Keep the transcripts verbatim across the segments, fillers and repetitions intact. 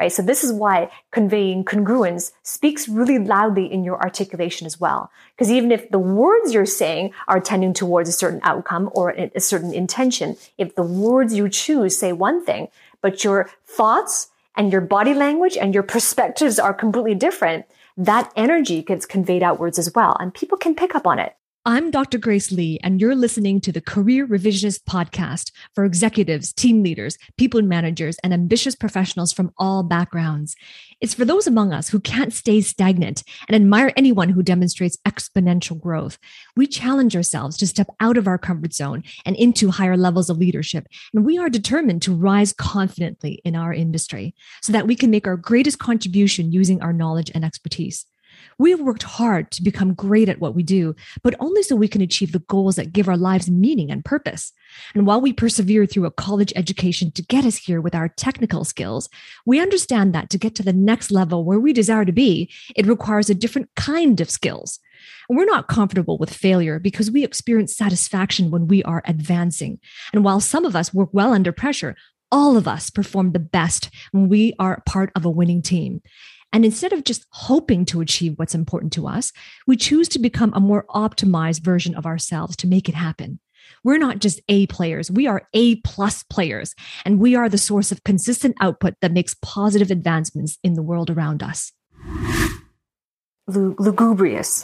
right? So this is why conveying congruence speaks really loudly in your articulation as well. Because even if the words you're saying are tending towards a certain outcome or a certain intention, if the words you choose say one thing, but your thoughts and your body language and your perspectives are completely different, that energy gets conveyed outwards as well. And people can pick up on it. I'm Doctor Grace Lee, and you're listening to the Career Revisionist Podcast for executives, team leaders, people managers, and ambitious professionals from all backgrounds. It's for those among us who can't stay stagnant and admire anyone who demonstrates exponential growth. We challenge ourselves to step out of our comfort zone and into higher levels of leadership, and we are determined to rise confidently in our industry so that we can make our greatest contribution using our knowledge and expertise. We have worked hard to become great at what we do, but only so we can achieve the goals that give our lives meaning and purpose. And while we persevere through a college education to get us here with our technical skills, we understand that to get to the next level where we desire to be, it requires a different kind of skills. And we're not comfortable with failure because we experience satisfaction when we are advancing. And while some of us work well under pressure, all of us perform the best when we are part of a winning team. And instead of just hoping to achieve what's important to us, we choose to become a more optimized version of ourselves to make it happen. We're not just A players, we are A plus players, and we are the source of consistent output that makes positive advancements in the world around us. Lugubrious,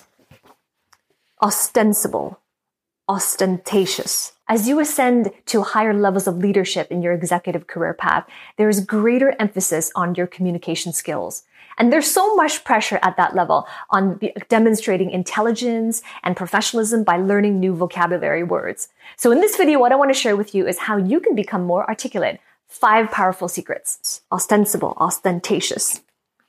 ostensible, ostentatious. As you ascend to higher levels of leadership in your executive career path, there is greater emphasis on your communication skills. And there's so much pressure at that level on demonstrating intelligence and professionalism by learning new vocabulary words. So in this video, what I want to share with you is how you can become more articulate. Five powerful secrets. Ostensible, ostentatious.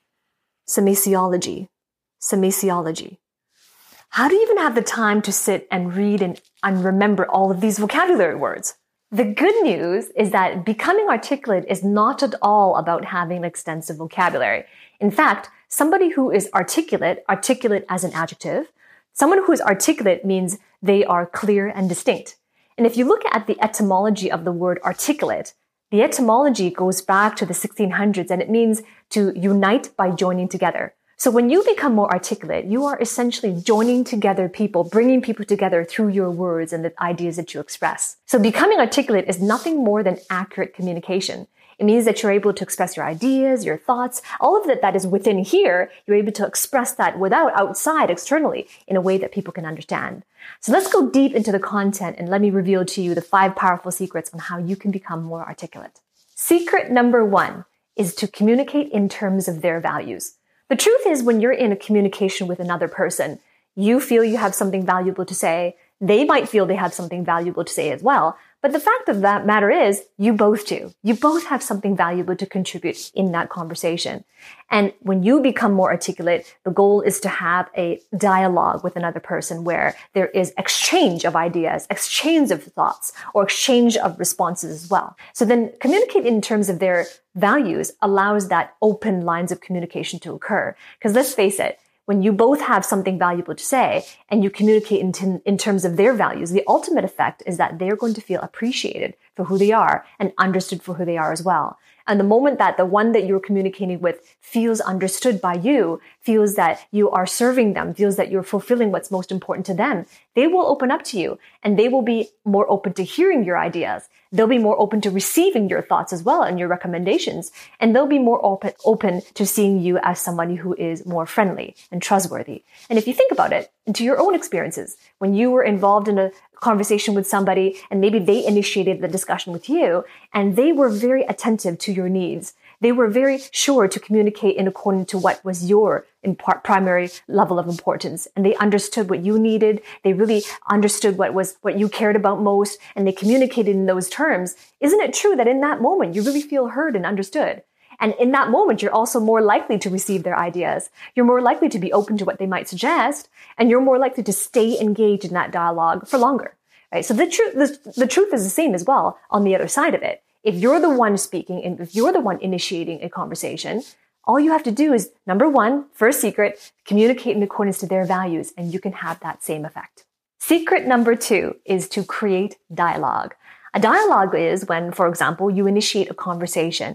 Semasiology, semasiology. How do you even have the time to sit and read and, and remember all of these vocabulary words? The good news is that becoming articulate is not at all about having an extensive vocabulary. In fact, somebody who is articulate, articulate as an adjective, someone who is articulate means they are clear and distinct. And if you look at the etymology of the word articulate, the etymology goes back to the sixteen hundreds and it means to unite by joining together. So when you become more articulate, you are essentially joining together people, bringing people together through your words and the ideas that you express. So becoming articulate is nothing more than accurate communication. It means that you're able to express your ideas, your thoughts, all of that that is within here, you're able to express that without outside, externally, in a way that people can understand. So let's go deep into the content and let me reveal to you the five powerful secrets on how you can become more articulate. Secret number one is to communicate in terms of their values. The truth is, when you're in a communication with another person, you feel you have something valuable to say. They might feel they have something valuable to say as well. But the fact of that matter is, you both do. You both have something valuable to contribute in that conversation. And when you become more articulate, the goal is to have a dialogue with another person where there is exchange of ideas, exchange of thoughts, or exchange of responses as well. So then communicate in terms of their values allows that open lines of communication to occur. Because let's face it, when you both have something valuable to say and you communicate in, t- in terms of their values, the ultimate effect is that they're going to feel appreciated for who they are and understood for who they are as well. And the moment that the one that you're communicating with feels understood by you, feels that you are serving them, feels that you're fulfilling what's most important to them, they will open up to you and they will be more open to hearing your ideas. They'll be more open to receiving your thoughts as well and your recommendations. And they'll be more open, open to seeing you as somebody who is more friendly and trustworthy. And if you think about it, into your own experiences, when you were involved in a conversation with somebody and maybe they initiated the discussion with you and they were very attentive to your needs. They were very sure to communicate in accordance to what was your primary level of importance. And they understood what you needed. They really understood what was what you cared about most. And they communicated in those terms. Isn't it true that in that moment, you really feel heard and understood? And in that moment, you're also more likely to receive their ideas. You're more likely to be open to what they might suggest. And you're more likely to stay engaged in that dialogue for longer. Right? So the truth, the, the truth is the same as well on the other side of it. If you're the one speaking and if you're the one initiating a conversation, all you have to do is, number one, first secret, communicate in accordance to their values, and you can have that same effect. Secret number two is to create dialogue. A dialogue is when, for example, you initiate a conversation.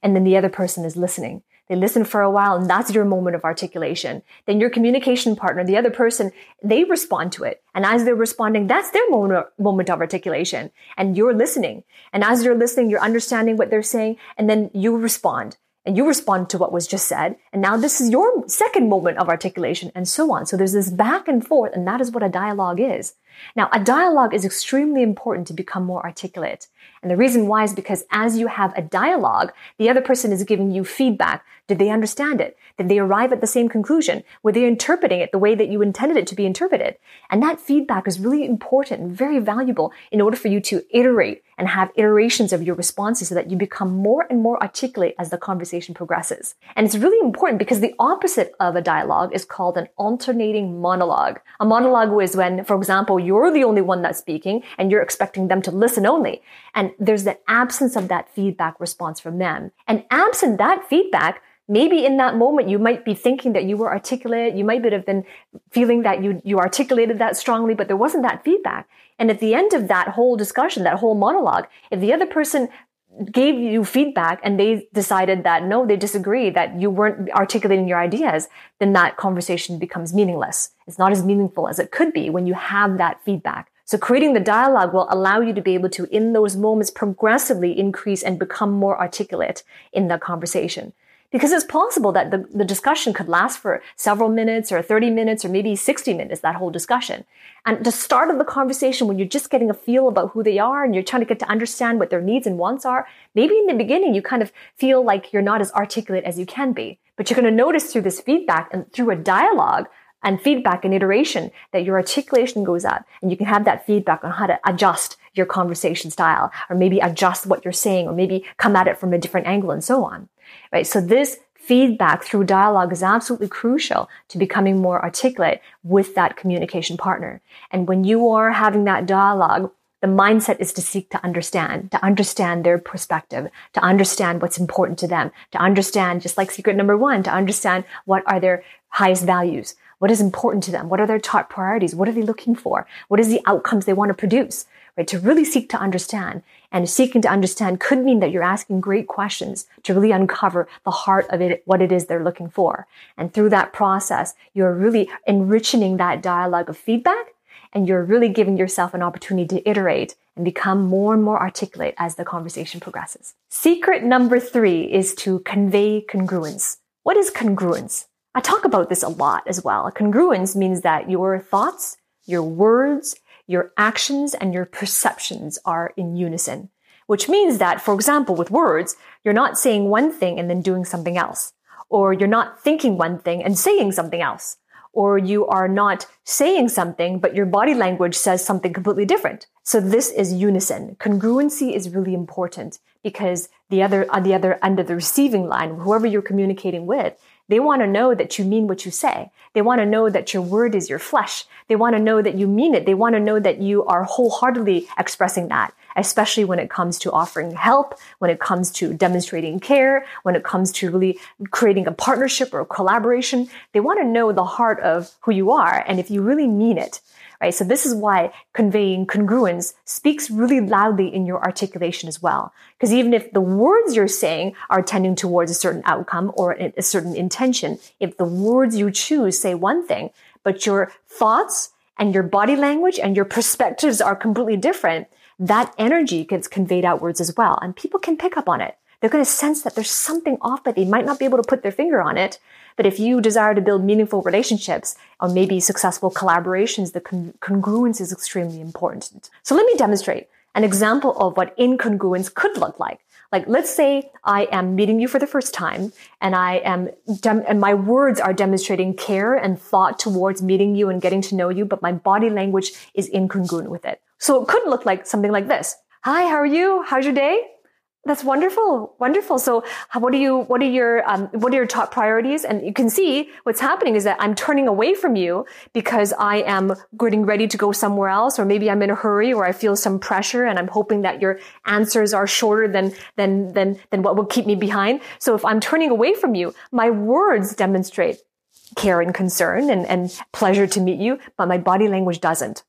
and then the other person is listening. They listen for a while, and that's your moment of articulation. Then your communication partner, the other person, they respond to it. And as they're responding, that's their moment, moment of articulation. And you're listening. And as you're listening, you're understanding what they're saying, and then you respond. And you respond to what was just said. And now this is your second moment of articulation, and so on. So there's this back and forth, and that is what a dialogue is. Now, a dialogue is extremely important to become more articulate. And the reason why is because as you have a dialogue, the other person is giving you feedback. Did they understand it? Did they arrive at the same conclusion? Were they interpreting it the way that you intended it to be interpreted? And that feedback is really important and very valuable in order for you to iterate and have iterations of your responses so that you become more and more articulate as the conversation progresses. And it's really important because the opposite of a dialogue is called an alternating monologue. A monologue is when, for example, you're the only one that's speaking and you're expecting them to listen only. And there's the absence of that feedback response from them. And absent that feedback, maybe in that moment, you might be thinking that you were articulate. You might have been feeling that you, you articulated that strongly, but there wasn't that feedback. And at the end of that whole discussion, that whole monologue, if the other person gave you feedback and they decided that no, they disagree, that you weren't articulating your ideas, then that conversation becomes meaningless. It's not as meaningful as it could be when you have that feedback. So creating the dialogue will allow you to be able to, in those moments, progressively increase and become more articulate in the conversation. Because it's possible that the, the discussion could last for several minutes or thirty minutes or maybe sixty minutes, that whole discussion. And the start of the conversation, when you're just getting a feel about who they are and you're trying to get to understand what their needs and wants are, maybe in the beginning you kind of feel like you're not as articulate as you can be. But you're going to notice through this feedback and through a dialogue and feedback and iteration that your articulation goes up, and you can have that feedback on how to adjust your conversation style, or maybe adjust what you're saying, or maybe come at it from a different angle and so on. Right? So this feedback through dialogue is absolutely crucial to becoming more articulate with that communication partner. And when you are having that dialogue, the mindset is to seek to understand, to understand their perspective, to understand what's important to them, to understand, just like secret number one, to understand what are their highest values, what is important to them, what are their top priorities, what are they looking for, what is the outcomes they want to produce, right? To really seek to understand. And seeking to understand could mean that you're asking great questions to really uncover the heart of it, what it is they're looking for. And through that process, you're really enriching that dialogue of feedback, and you're really giving yourself an opportunity to iterate and become more and more articulate as the conversation progresses. Secret number three is to convey congruence. What is congruence? I talk about this a lot as well. Congruence means that your thoughts, your words, your actions, and your perceptions are in unison, which means that, for example, with words, you're not saying one thing and then doing something else, or you're not thinking one thing and saying something else, or you are not saying something, but your body language says something completely different. So this is unison. Congruency is really important because the other, on the other end of the receiving line, whoever you're communicating with, they want to know that you mean what you say. They want to know that your word is your flesh. They want to know that you mean it. They want to know that you are wholeheartedly expressing that, especially when it comes to offering help, when it comes to demonstrating care, when it comes to really creating a partnership or a collaboration. They want to know the heart of who you are and if you really mean it. Right? So this is why conveying congruence speaks really loudly in your articulation as well. Because even if the words you're saying are tending towards a certain outcome or a certain intention, if the words you choose say one thing, but your thoughts and your body language and your perspectives are completely different, that energy gets conveyed outwards as well. And people can pick up on it. They're going to sense that there's something off, but they might not be able to put their finger on it. But if you desire to build meaningful relationships or maybe successful collaborations, the con- congruence is extremely important. So let me demonstrate an example of what incongruence could look like. Like, let's say I am meeting you for the first time and I am, dem- and my words are demonstrating care and thought towards meeting you and getting to know you, but my body language is incongruent with it. So it could look like something like this. Hi, how are you? How's your day? That's wonderful. Wonderful. So how, what are you, what are your, um, what are your top priorities? And you can see what's happening is that I'm turning away from you because I am getting ready to go somewhere else, or maybe I'm in a hurry or I feel some pressure and I'm hoping that your answers are shorter than, than, than, than what will keep me behind. So if I'm turning away from you, my words demonstrate care and concern and, and pleasure to meet you, but my body language doesn't.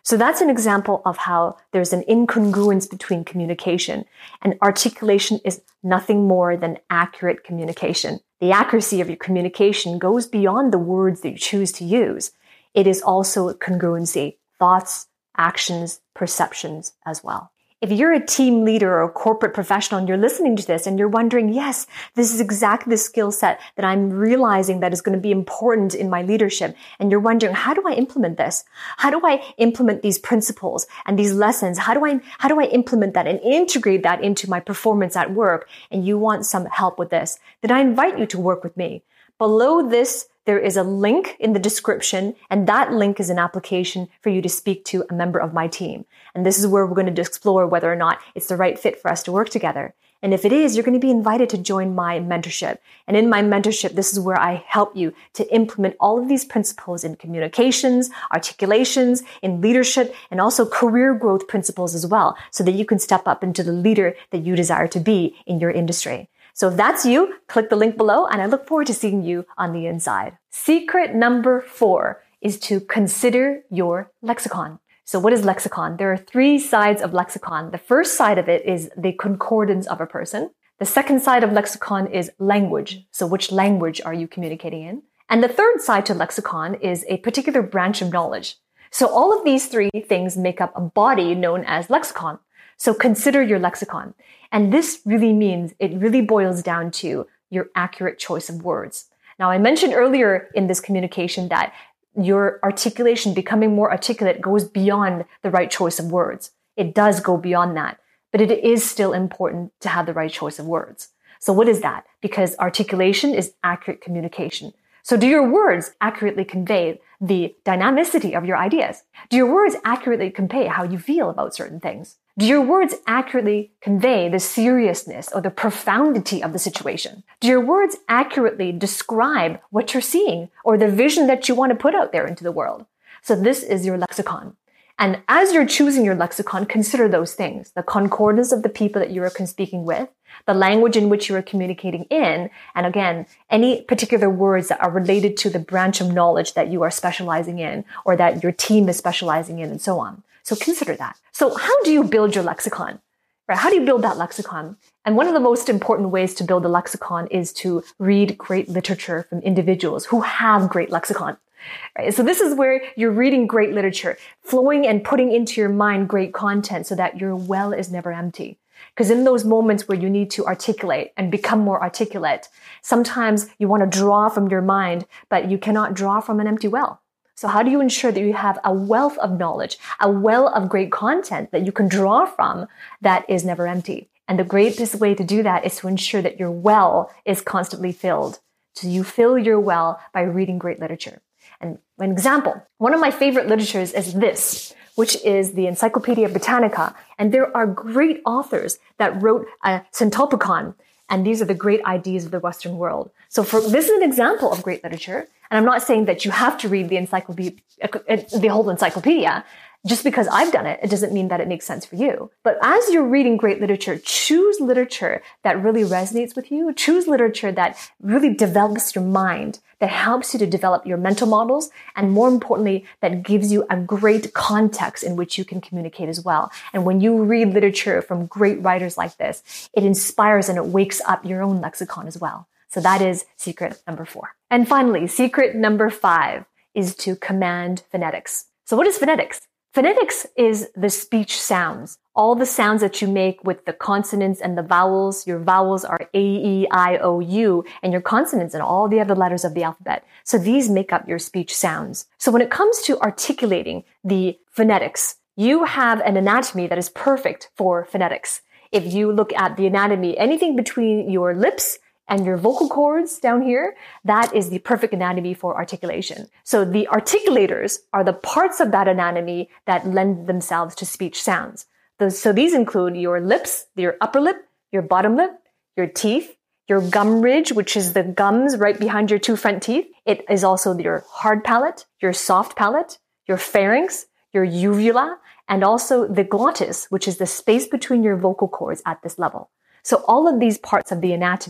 So that's an example of how there's an incongruence between communication, and articulation is nothing more than accurate communication. The accuracy of your communication goes beyond the words that you choose to use. It is also congruency, thoughts, actions, perceptions as well. If you're a team leader or a corporate professional and you're listening to this and you're wondering, yes, this is exactly the skill set that I'm realizing that is going to be important in my leadership. And you're wondering, how do I implement this? How do I implement these principles and these lessons? How do I, how do I implement that and integrate that into my performance at work? And you want some help with this, then I invite you to work with me. Below this, there is a link in the description, and that link is an application for you to speak to a member of my team. And this is where we're going to explore whether or not it's the right fit for us to work together. And if it is, you're going to be invited to join my mentorship. And in my mentorship, this is where I help you to implement all of these principles in communications, articulations, in leadership, and also career growth principles as well, so that you can step up into the leader that you desire to be in your industry. So if that's you, click the link below, and I look forward to seeing you on the inside. Secret number four is to consider your lexicon. So what is lexicon? There are three sides of lexicon. The first side of it is the concordance of a person. The second side of lexicon is language. So which language are you communicating in? And the third side to lexicon is a particular branch of knowledge. So all of these three things make up a body known as lexicon. So consider your lexicon. And this really means, it really boils down to your accurate choice of words. Now, I mentioned earlier in this communication that your articulation, becoming more articulate, goes beyond the right choice of words. It does go beyond that, but it is still important to have the right choice of words. So what is that? Because articulation is accurate communication. So do your words accurately convey the dynamicity of your ideas? Do your words accurately convey how you feel about certain things? Do your words accurately convey the seriousness or the profundity of the situation? Do your words accurately describe what you're seeing or the vision that you want to put out there into the world? So this is your lexicon. And as you're choosing your lexicon, consider those things: the concordance of the people that you are speaking with, the language in which you are communicating in, and again, any particular words that are related to the branch of knowledge that you are specializing in or that your team is specializing in, and so on. So consider that. So how do you build your lexicon? Right? How do you build that lexicon? And one of the most important ways to build a lexicon is to read great literature from individuals who have great lexicon. Right? So this is where you're reading great literature, flowing and putting into your mind great content so that your well is never empty. Because in those moments where you need to articulate and become more articulate, sometimes you want to draw from your mind, but you cannot draw from an empty well. So how do you ensure that you have a wealth of knowledge, a well of great content that you can draw from that is never empty? And the greatest way to do that is to ensure that your well is constantly filled. So you fill your well by reading great literature. And an example, one of my favorite literatures is this, which is the Encyclopedia Britannica. And there are great authors that wrote a Centopicon. And these are the great ideas of the Western world. So for, this is an example of great literature. And I'm not saying that you have to read the encyclopedia, the whole encyclopedia. Just because I've done it, it doesn't mean that it makes sense for you. But as you're reading great literature, choose literature that really resonates with you. Choose literature that really develops your mind, that helps you to develop your mental models, and more importantly, that gives you a great context in which you can communicate as well. And when you read literature from great writers like this, it inspires and it wakes up your own lexicon as well. So that is secret number four. And finally, secret number five is to command phonetics. So what is phonetics? Phonetics is the speech sounds. All the sounds that you make with the consonants and the vowels. Your vowels are A, E, I, O, U, and your consonants and all the other letters of the alphabet. So these make up your speech sounds. So when it comes to articulating the phonetics, you have an anatomy that is perfect for phonetics. If you look at the anatomy, anything between your lips and your vocal cords down here, that is the perfect anatomy for articulation. So the articulators are the parts of that anatomy that lend themselves to speech sounds. Those, so these include your lips, your upper lip, your bottom lip, your teeth, your gum ridge, which is the gums right behind your two front teeth. It is also your hard palate, your soft palate, your pharynx, your uvula, and also the glottis, which is the space between your vocal cords at this level. So all of these parts of the anatomy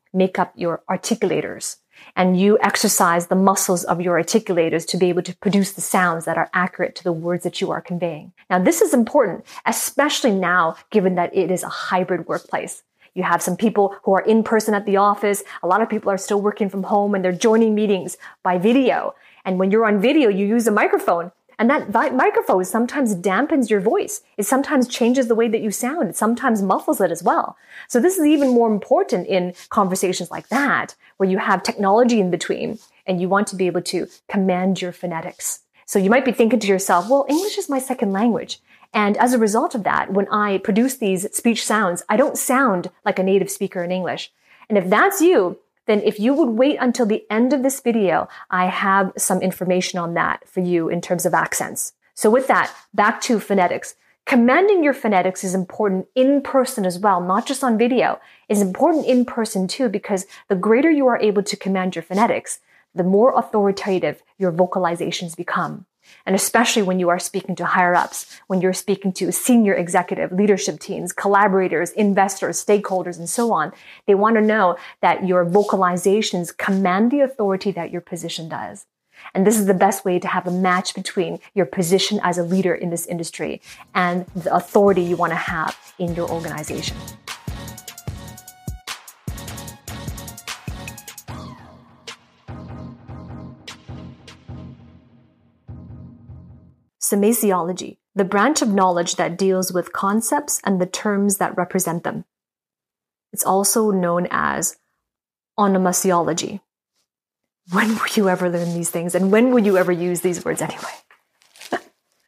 make up your articulators. And you exercise the muscles of your articulators to be able to produce the sounds that are accurate to the words that you are conveying. Now, this is important, especially now, given that it is a hybrid workplace. You have some people who are in person at the office. A lot of people are still working from home and they're joining meetings by video. And when you're on video, you use a microphone. And that vi- microphone sometimes dampens your voice. It sometimes changes the way that you sound. It sometimes muffles it as well. So this is even more important in conversations like that, where you have technology in between and you want to be able to command your phonetics. So you might be thinking to yourself, well, English is my second language. And as a result of that, when I produce these speech sounds, I don't sound like a native speaker in English. And if that's you, then if you would wait until the end of this video, I have some information on that for you in terms of accents. So with that, back to phonetics. Commanding your phonetics is important in person as well, not just on video. It's important in person too, because the greater you are able to command your phonetics, the more authoritative your vocalizations become. And especially when you are speaking to higher ups, when you're speaking to senior executive leadership teams, collaborators, investors, stakeholders, and so on, they want to know that your vocalizations command the authority that your position does. And this is the best way to have a match between your position as a leader in this industry and the authority you want to have in your organization. Semasiology, the branch of knowledge that deals with concepts and the terms that represent them. It's also known as onomasiology. When will you ever learn these things? And when will you ever use these words anyway?